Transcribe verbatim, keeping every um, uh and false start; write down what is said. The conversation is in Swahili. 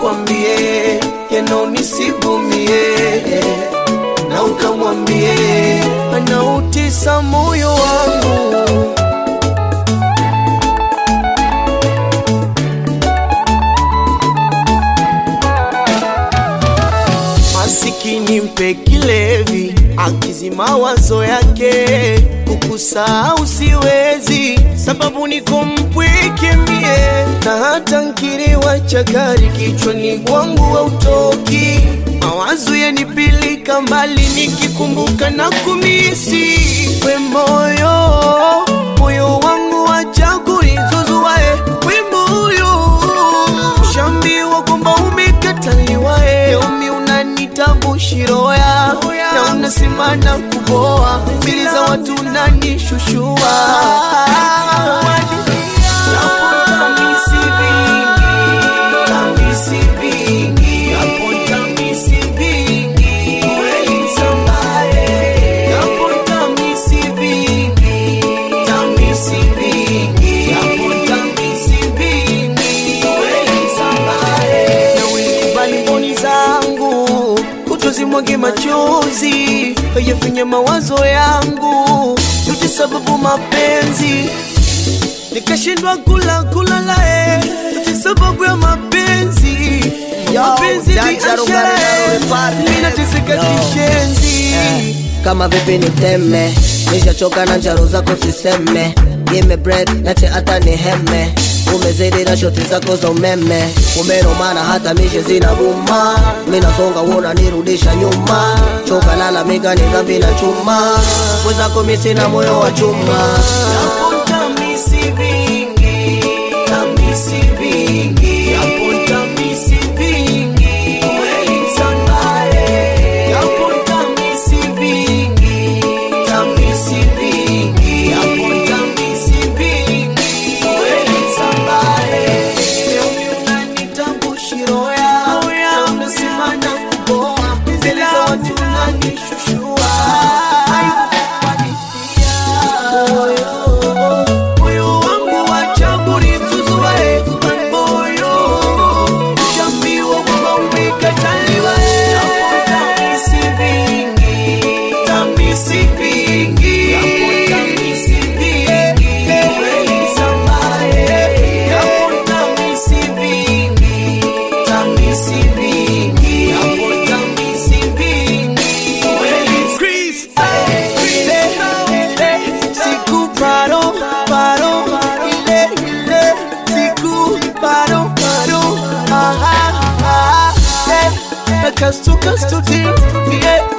nikwambie yanaonisibu-mie, na ukamwambie anautesa moyo wangu. Masikini mpe kilevi, akizima wazo yake, kukusahau siwezi, sababu niko mpweke mie. Na hata nkiriwa chakari, kichwani kwangu hautoki, mawazo yanipilika mbali, nikikumbuka na kumisi. We moyo, moyo wangu wacha kunizuzuae, we moyo, ushambiwa kwamba umekataliwa, umi unanitambushirooya, na unasimana kuboa, mbili za watu unanishushua. Mwage machozi, yafinye mawazo yangu, yote sababu mapenzi. Nikashindwa kula kula lae, yote sababu ya mapenzi. Mapenzi ni ashara, mina teseka kishenzi. Kama vipi niteme, nishachoka na njaro zako siseme. Give me bread, nache ata ni heme. Umezidi na shoti zako za umeme, umenomana hata mishe zina buma. Mina songa wona nirudisha nyuma, choka lala mika ni dhambi na chuma, wezako misi na moyo wa chuma. Naponta misi vingi, na misi vingi, naponta misi vingi, uweli sambae. Naponta misi vingi, na misi vingi, naponta misi vingi, uweli sambae. Leumi unanitambushirooya, na unasimana kuboa, mbele za watu unanishushua. Kastu kastu team, yeah.